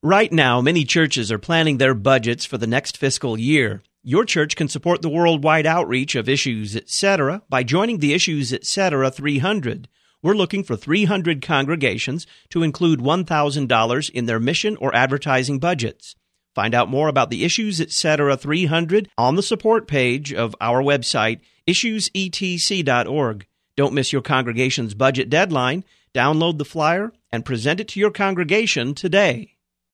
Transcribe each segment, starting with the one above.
Right now, many churches are planning their budgets for the next fiscal year. Your church can support the worldwide outreach of Issues Etc. by joining the Issues Etc. 300. We're looking for 300 congregations to include $1,000 in their mission or advertising budgets. Find out more about the Issues Etc. 300 on the support page of our website, issuesetc.org. Don't miss your congregation's budget deadline. Download the flyer and present it to your congregation today.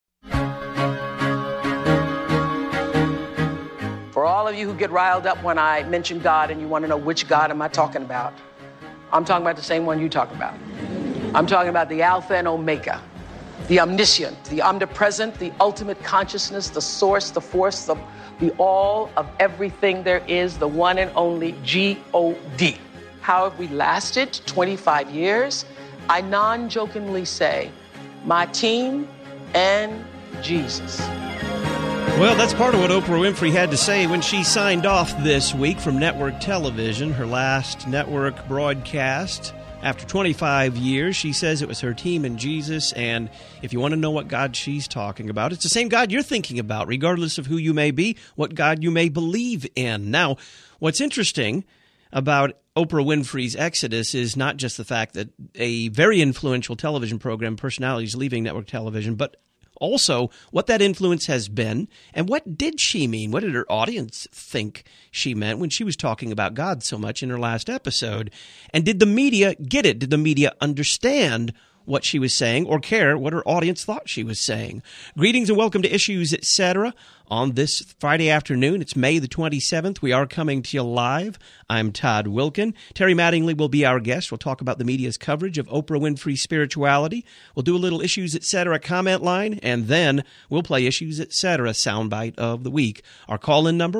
For all of you who get riled up when I mention God and you want to know which God am I talking about, I'm talking about the same one you talk about. I'm talking about the Alpha and Omega, the omniscient, the omnipresent, the ultimate consciousness, the source, the force, the all of everything there is, the one and only G-O-D. How have we lasted 25 years? I non-jokingly say, my team and Jesus. Well, that's part of what Oprah Winfrey had to say when she signed off this week from network television, her last network broadcast. After 25 years, she says it was her team and Jesus, and if you want to know what God she's talking about, it's the same God you're thinking about, regardless of who you may be, what God you may believe in. Now, what's interesting about Oprah Winfrey's exodus is not just the fact that a very influential television program personality is leaving network television, but also what that influence has been, and what did she mean? What did her audience think she meant when she was talking about God so much in her last episode? And did the media get it? Did the media understand what she was saying or care what her audience thought she was saying? Greetings and welcome to Issues Etc. on this Friday afternoon. It's May the 27th. We are coming to you live. I'm Todd Wilkin. Terry Mattingly will be our guest. We'll talk about the media's coverage of Oprah Winfrey's spirituality. We'll do a little Issues Etc. comment line, and then we'll play Issues Etc. soundbite of the week. Our call-in number,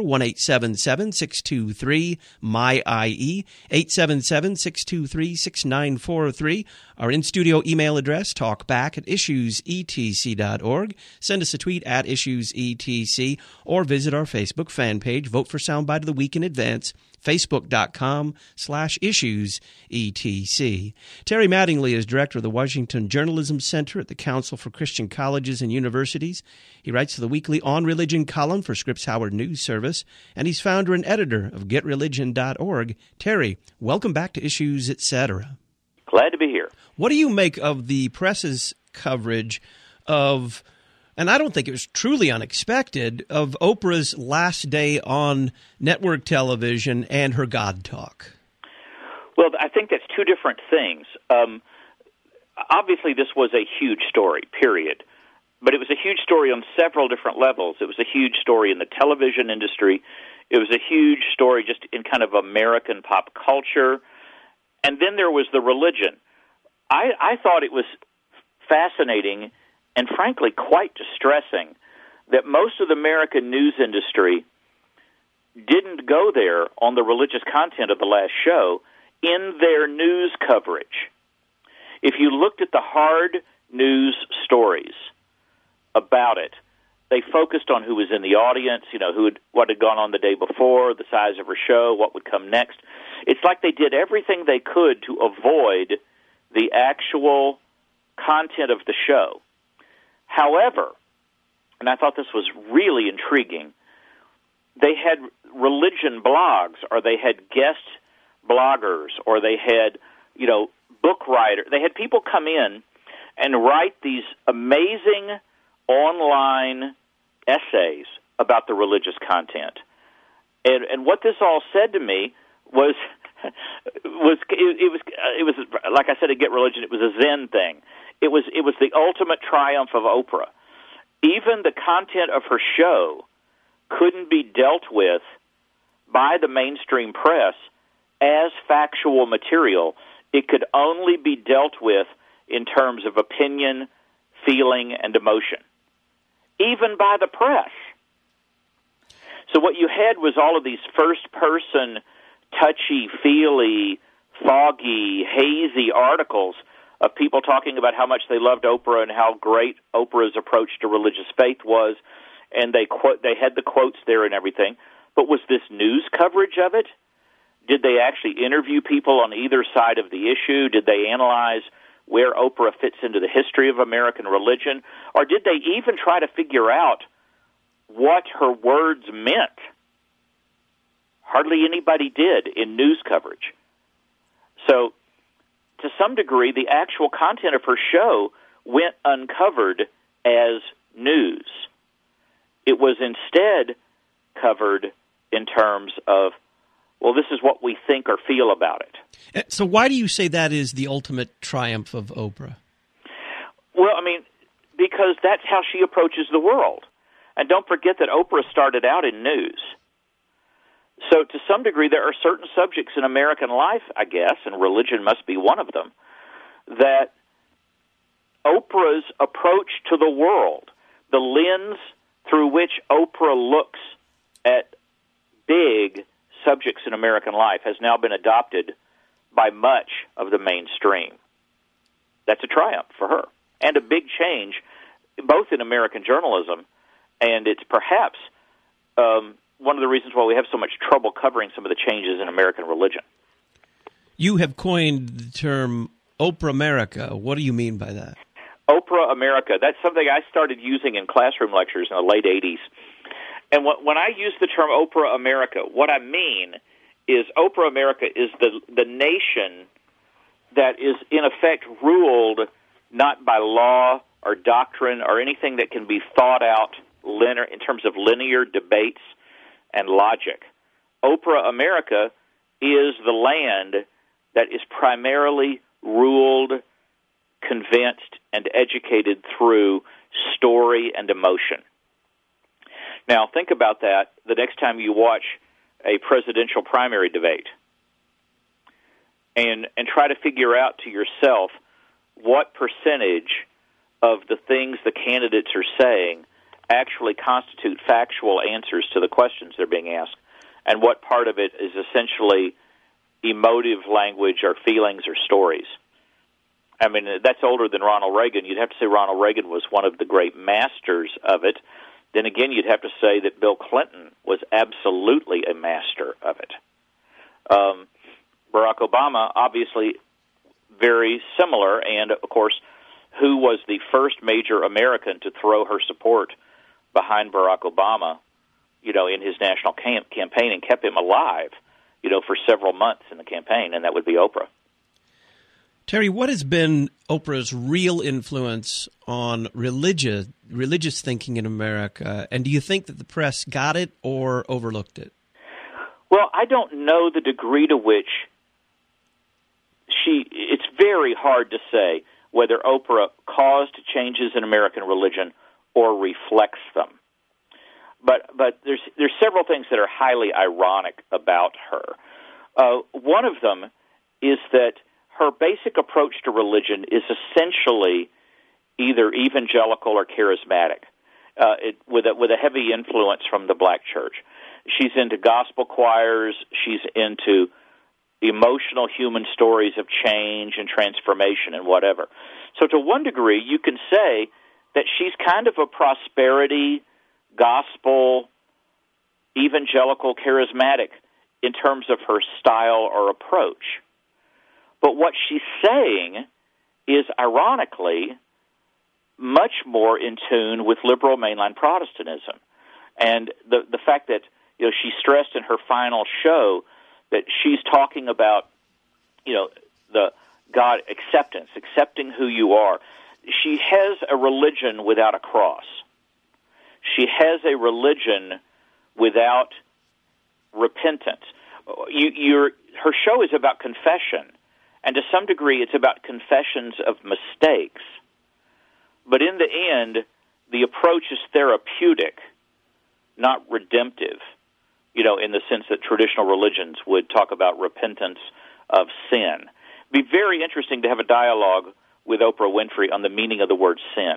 1-877-623-MY-IE, 877-623-6943. Our in-studio email address, talkback@issuesetc.org. Send us a tweet at issuesetc, or visit our Facebook fan page. Vote for Soundbite of the Week in advance. Facebook.com/issuesetc. Terry Mattingly is director of the Washington Journalism Center at the Council for Christian Colleges and Universities. He writes the weekly On Religion column for Scripps Howard News Service, and he's founder and editor of GetReligion.org. Terry, welcome back to Issues Etc. Glad to be here. What do you make of the press's coverage of, and I don't think it was truly unexpected, of Oprah's last day on network television and her God talk? Well, I think that's two different things. Obviously, this was a huge story, period. But it was a huge story on several different levels. It was a huge story in the television industry. It was a huge story just in kind of American pop culture. And then there was the religion. I thought it was fascinating and, frankly, quite distressing that most of the American news industry didn't go there on the religious content of the last show in their news coverage. If you looked at the hard news stories about it, they focused on who was in the audience, what had gone on the day before, the size of her show, what would come next. It's like they did everything they could to avoid the actual content of the show. However, and I thought this was really intriguing, they had religion blogs, or they had guest bloggers, or they had, book writers. They had people come in and write these amazing online essays about the religious content. And what this all said to me was it was like I said at Get Religion, it was a Zen thing. It was the ultimate triumph of Oprah. Even the content of her show couldn't be dealt with by the mainstream press as factual material. It could only be dealt with in terms of opinion, feeling, and emotion, even by the press. So what you had was all of these first-person, touchy-feely, foggy, hazy articles of people talking about how much they loved Oprah and how great Oprah's approach to religious faith was, and they had the quotes there and everything. But was this news coverage of it? Did they actually interview people on either side of the issue? Did they analyze where Oprah fits into the history of American religion? Or did they even try to figure out what her words meant? Hardly anybody did in news coverage. So, to some degree, the actual content of her show went uncovered as news. It was instead covered in terms of, well, this is what we think or feel about it. So why do you say that is the ultimate triumph of Oprah? Well, I mean, because that's how she approaches the world. And don't forget that Oprah started out in news. So to some degree, there are certain subjects in American life, I guess, and religion must be one of them, that Oprah's approach to the world, the lens through which Oprah looks at big subjects in American life, has now been adopted by much of the mainstream. That's a triumph for her, and a big change, both in American journalism, and it's perhaps one of the reasons why we have so much trouble covering some of the changes in American religion. You have coined the term Oprah America. What do you mean by that? Oprah America. That's something I started using in classroom lectures in the late 80s. And when I use the term Oprah America, what I mean is Oprah America is the nation that is, in effect, ruled not by law or doctrine or anything that can be thought out in terms of linear debates and logic. Oprah America is the land that is primarily ruled, convinced, and educated through story and emotion. Now, think about that the next time you watch a presidential primary debate and try to figure out to yourself what percentage of the things the candidates are saying actually constitute factual answers to the questions they're being asked, and what part of it is essentially emotive language or feelings or stories. I mean, that's older than Ronald Reagan. You'd have to say Ronald Reagan was one of the great masters of it. Then again, you'd have to say that Bill Clinton was absolutely a master of it. Barack Obama, obviously very similar, and, of course, who was the first major American to throw her support behind Barack Obama, in his national campaign and kept him alive, for several months in the campaign, and that would be Oprah. Terry, what has been Oprah's real influence on religious thinking in America, and do you think that the press got it or overlooked it? Well, I don't know the degree to which it's very hard to say whether Oprah caused changes in American religion or reflects them. But there's several things that are highly ironic about her. One of them is that her basic approach to religion is essentially either evangelical or charismatic, with a heavy influence from the black church. She's into gospel choirs. She's into emotional human stories of change and transformation and whatever. So to one degree, you can say that she's kind of a prosperity, gospel, evangelical, charismatic in terms of her style or approach. But what she's saying is, ironically, much more in tune with liberal mainline Protestantism. And the fact that she stressed in her final show that she's talking about the God acceptance, accepting who you are. She has a religion without a cross. She has a religion without repentance. Her show is about confession, and to some degree it's about confessions of mistakes. But in the end, the approach is therapeutic, not redemptive, in the sense that traditional religions would talk about repentance of sin. It'd be very interesting to have a dialogue with Oprah Winfrey on the meaning of the word sin.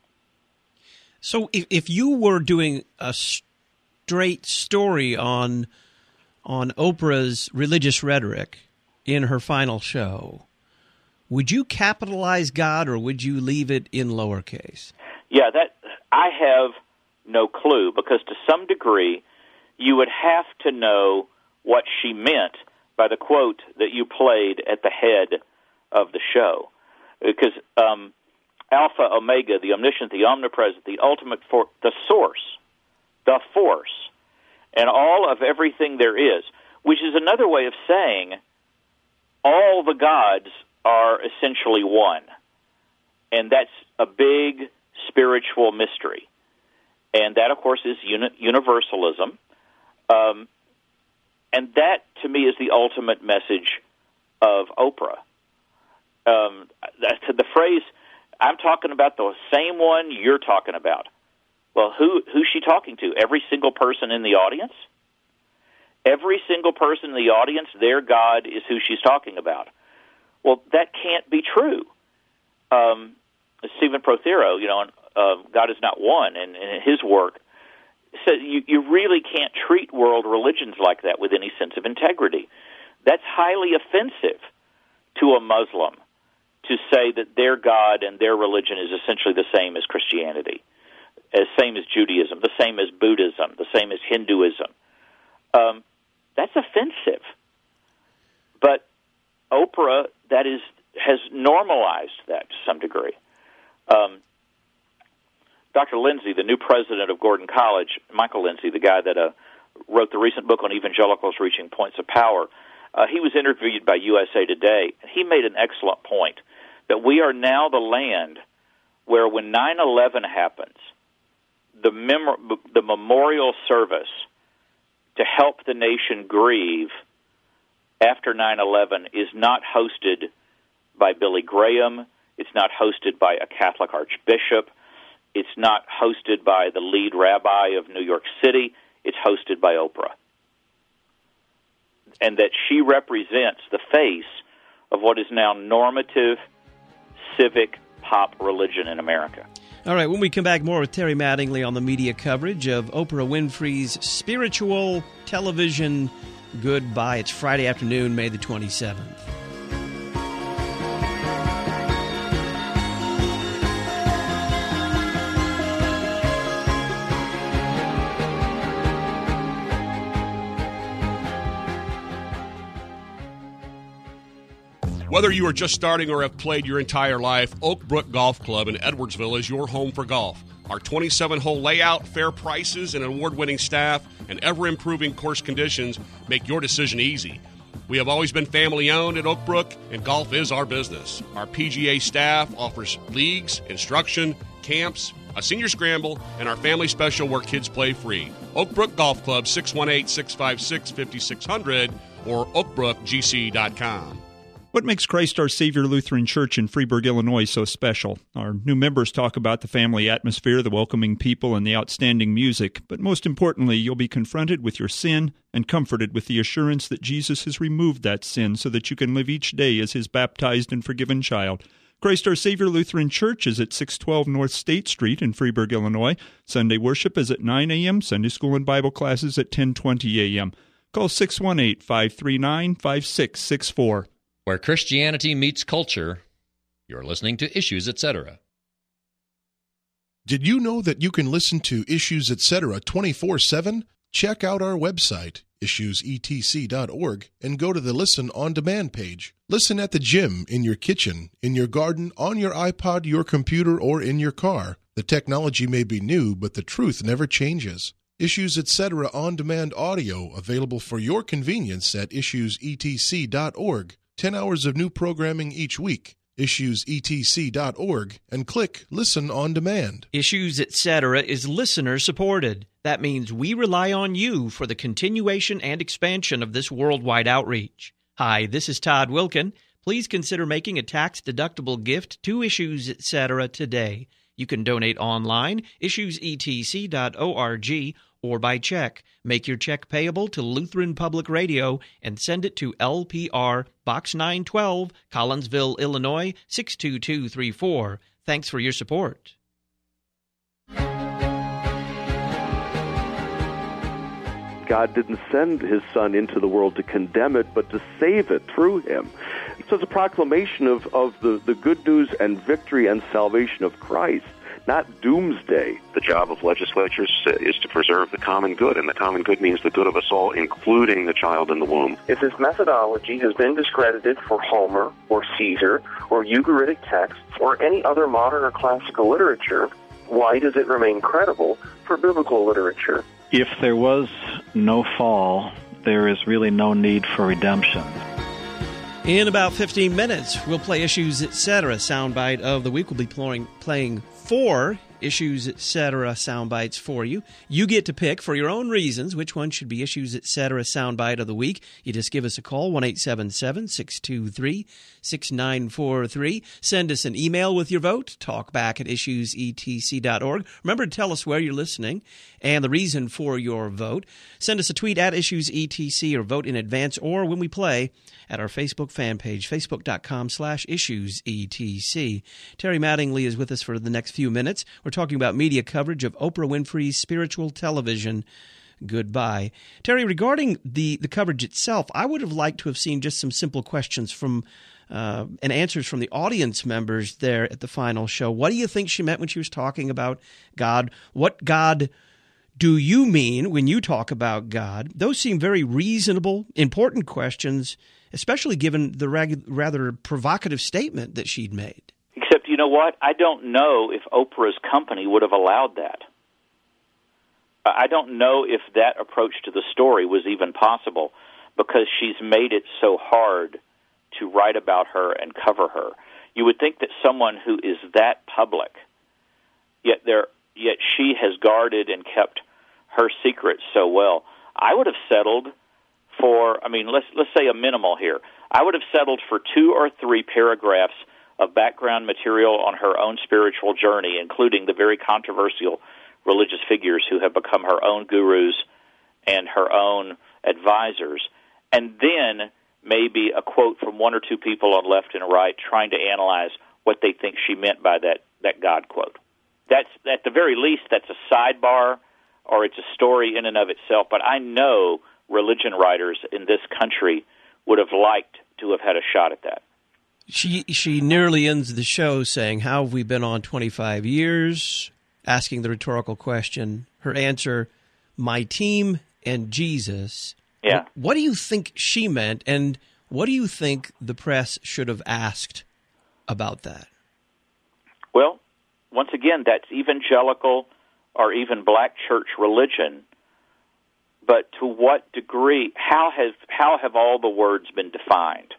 So if you were doing a straight story on Oprah's religious rhetoric in her final show, would you capitalize God or would you leave it in lowercase? Yeah, that I have no clue, because to some degree you would have to know what she meant by the quote that you played at the head of the show. because Alpha, Omega, the omniscient, the omnipresent, the ultimate, the source, the force, and all of everything there is, which is another way of saying all the gods are essentially one. And that's a big spiritual mystery. And that, of course, is universalism. And that, to me, is the ultimate message of Oprah. The phrase, I'm talking about the same one you're talking about. Well, who's she talking to? Every single person in the audience? Every single person in the audience, their God is who she's talking about. Well, that can't be true. Stephen Prothero, God is not one, and in his work, says you really can't treat world religions like that with any sense of integrity. That's highly offensive to a Muslim to say that their God and their religion is essentially the same as Christianity, same as Judaism, the same as Buddhism, the same as Hinduism. That's offensive. But Oprah, has normalized that to some degree. Dr. Lindsay, the new president of Gordon College, Michael Lindsay, the guy that wrote the recent book on evangelicals reaching points of power, he was interviewed by USA Today. He made an excellent point that we are now the land where when 9/11 happens, the memorial service to help the nation grieve after 9/11 is not hosted by Billy Graham. It's not hosted by a Catholic archbishop. It's not hosted by the lead rabbi of New York City. It's hosted by Oprah. And that she represents the face of what is now normative, civic, pop religion in America. All right, when we come back, more with Terry Mattingly on the media coverage of Oprah Winfrey's spiritual television goodbye. It's Friday afternoon, May the 27th. Whether you are just starting or have played your entire life, Oak Brook Golf Club in Edwardsville is your home for golf. Our 27-hole layout, fair prices, and award-winning staff, and ever-improving course conditions make your decision easy. We have always been family-owned at Oak Brook, and golf is our business. Our PGA staff offers leagues, instruction, camps, a senior scramble, and our family special where kids play free. Oak Brook Golf Club, 618-656-5600 or oakbrookgc.com. What makes Christ Our Savior Lutheran Church in Freeburg, Illinois so special? Our new members talk about the family atmosphere, the welcoming people, and the outstanding music. But most importantly, you'll be confronted with your sin and comforted with the assurance that Jesus has removed that sin so that you can live each day as His baptized and forgiven child. Christ Our Savior Lutheran Church is at 612 North State Street in Freeburg, Illinois. Sunday worship is at 9 a.m., Sunday school and Bible classes at 10:20 a.m. Call 618-539-5664. Where Christianity meets culture, you're listening to Issues, Etc. Did you know that you can listen to Issues, Etc. 24/7? Check out our website, issuesetc.org, and go to the Listen on Demand page. Listen at the gym, in your kitchen, in your garden, on your iPod, your computer, or in your car. The technology may be new, but the truth never changes. Issues, Etc. on demand audio available for your convenience at issuesetc.org. 10 hours of new programming each week. Issuesetc.org and click Listen on Demand. Issues, Etc. is listener-supported. That means we rely on you for the continuation and expansion of this worldwide outreach. Hi, this is Todd Wilkin. Please consider making a tax-deductible gift to Issues, Etc. today. You can donate online, issuesetc.org, or by check. Make your check payable to Lutheran Public Radio and send it to LPR Box 912, Collinsville, Illinois, 62234. Thanks for your support. God didn't send His Son into the world to condemn it, but to save it through Him. So it's a proclamation of the good news and victory and salvation of Christ, not doomsday. The job of legislatures is to preserve the common good, and the common good means the good of us all, including the child in the womb. If this methodology has been discredited for Homer or Caesar or Ugaritic texts or any other modern or classical literature, why does it remain credible for biblical literature? If there was no fall, there is really no need for redemption. In about 15 minutes, we'll play Issues Etc. soundbite of the week. We'll be playing 4 Issues Etc. soundbites for you. You get to pick, for your own reasons, which one should be Issues Etc. soundbite of the week. You just give us a call, 1-877-623-6943. Send us an email with your vote, talkback@issuesetc.org. Remember to tell us where you're listening and the reason for your vote. Send us a tweet at IssuesETC or vote in advance or when we play at our Facebook fan page, facebook.com/IssuesETC. Terry Mattingly is with us for the next few minutes. We're talking about media coverage of Oprah Winfrey's spiritual television goodbye. Terry, regarding the coverage itself, I would have liked to have seen just some simple questions from and answers from the audience members there at the final show. What do you think she meant when she was talking about God? What God do you mean when you talk about God? Those seem very reasonable, important questions, especially given the rather provocative statement that she'd made. Except, you know what? I don't know if Oprah's company would have allowed that. I don't know if that approach to the story was even possible because she's made it so hard to write about her and cover her. You would think that someone who is that public, yet she has guarded and kept her secret so well. I would have settled for, let's say a minimal here. I would have settled for 2 or 3 paragraphs of background material on her own spiritual journey, including the very controversial religious figures who have become her own gurus and her own advisors, and then maybe a quote from 1 or 2 people on left and right trying to analyze what they think she meant by that God quote. That's, at the very least, that's a sidebar, or it's a story in and of itself, but I know religion writers in this country would have liked to have had a shot at that. She nearly ends the show saying, "How have we been on 25 years?" asking the rhetorical question. Her answer, "My team and Jesus." Yeah. What do you think she meant, and what do you think the press should have asked about that? Well, once again, that's evangelical or even black church religion. But to what degree? How have all the words been defined?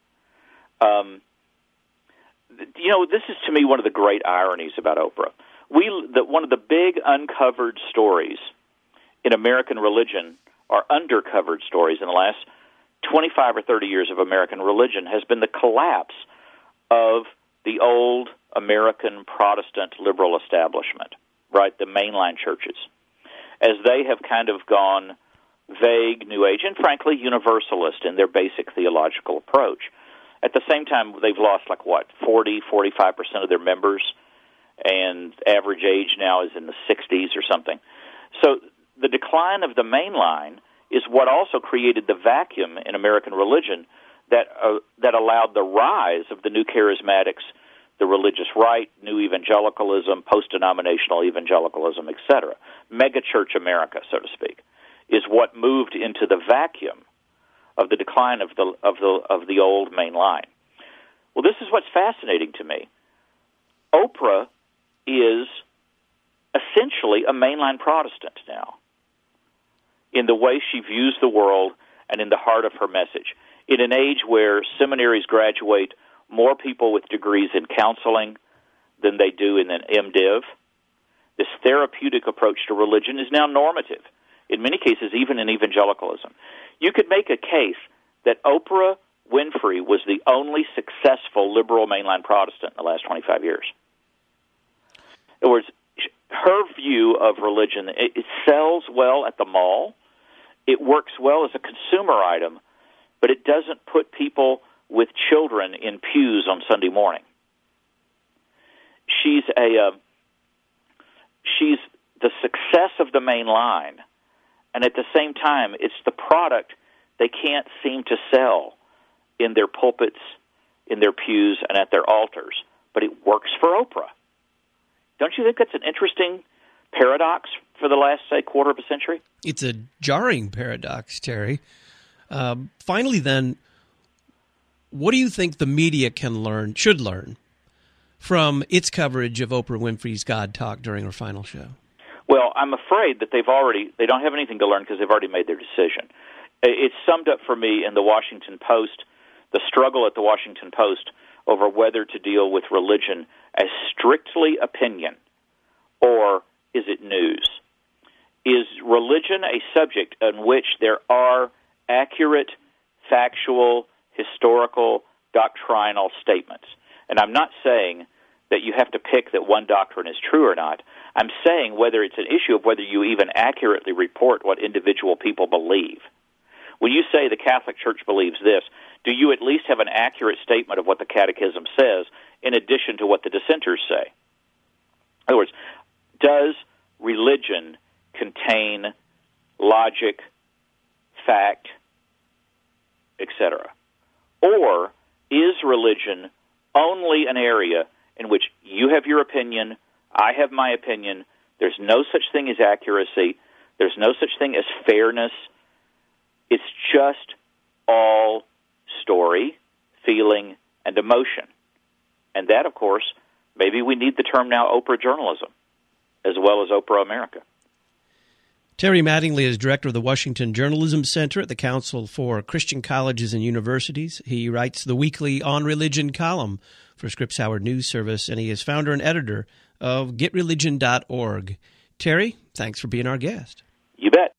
This is to me one of the great ironies about Oprah. One of the big uncovered stories in American religion, or undercovered stories in the last 25 or 30 years of American religion, has been the collapse of the old American Protestant liberal establishment, right? The mainline churches, as they have kind of gone vague, New Age, and frankly universalist in their basic theological approach. At the same time, they've lost 40, 45% of their members, and average age now is in the 60s or something. So the decline of the mainline is what also created the vacuum in American religion that allowed the rise of the new charismatics, the religious right, new evangelicalism, post-denominational evangelicalism, etc. Megachurch America, so to speak, is what moved into the vacuum of the decline of the old main line. Well, this is what's fascinating to me. Oprah is essentially a mainline Protestant now in the way she views the world and in the heart of her message. In an age where seminaries graduate more people with degrees in counseling than they do in an MDiv, this therapeutic approach to religion is now normative, in many cases even in evangelicalism. You could make a case that Oprah Winfrey was the only successful liberal mainline Protestant in the last 25 years. In other words, her view of religion, it sells well at the mall, it works well as a consumer item, but it doesn't put people with children in pews on Sunday morning. She's the success of the main line, and at the same time, it's the product they can't seem to sell in their pulpits, in their pews, and at their altars. But it works for Oprah. Don't you think that's an interesting paradox for the last, say, quarter of a century? It's a jarring paradox, Terry. Finally, then, what do you think the media should learn from its coverage of Oprah Winfrey's God Talk during her final show? Well, I'm afraid that they don't have anything to learn because they've already made their decision. It's summed up for me in the Washington Post, the struggle at the Washington Post over whether to deal with religion as strictly opinion or is it news? Is religion a subject in which there are accurate, factual, historical, doctrinal statements? And I'm not saying that you have to pick that one doctrine is true or not. I'm saying whether it's an issue of whether you even accurately report what individual people believe. When you say the Catholic Church believes this, do you at least have an accurate statement of what the Catechism says in addition to what the dissenters say? In other words, does religion contain logic, fact, etc.? Or is religion only an area in which you have your opinion, I have my opinion, there's no such thing as accuracy, there's no such thing as fairness, it's just all story, feeling, and emotion. And that, of course, maybe we need the term now Oprah journalism, as well as Oprah America. Terry Mattingly is director of the Washington Journalism Center at the Council for Christian Colleges and Universities. He writes the weekly On Religion column for Scripps Howard News Service, and he is founder and editor of GetReligion.org. Terry, thanks for being our guest. You bet.